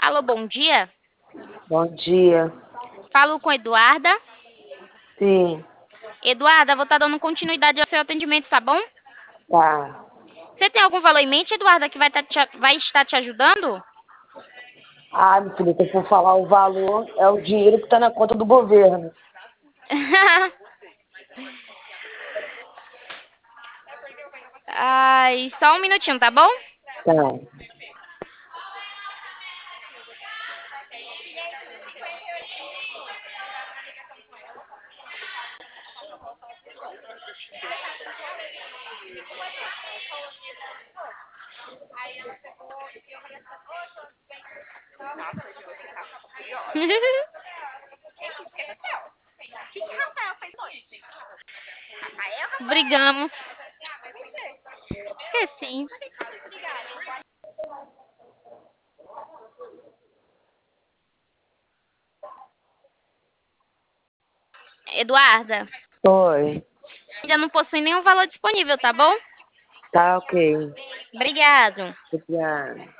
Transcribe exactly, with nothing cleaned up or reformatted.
Alô, bom dia. Bom dia. Falo com Eduarda. Sim, Eduarda, vou estar dando continuidade ao seu atendimento, tá bom? tá. Você tem algum valor em mente, Eduarda, que vai, tá te, vai estar te ajudando? Ah, meu filho, se eu for falar o valor, é o dinheiro que está na conta do governo. Ai, só um minutinho, tá bom? Tá. Brigamos. Esqueci. Eduarda, Oi. ainda não possui nenhum valor disponível, tá bom? Tá ok. Obrigado. Obrigada.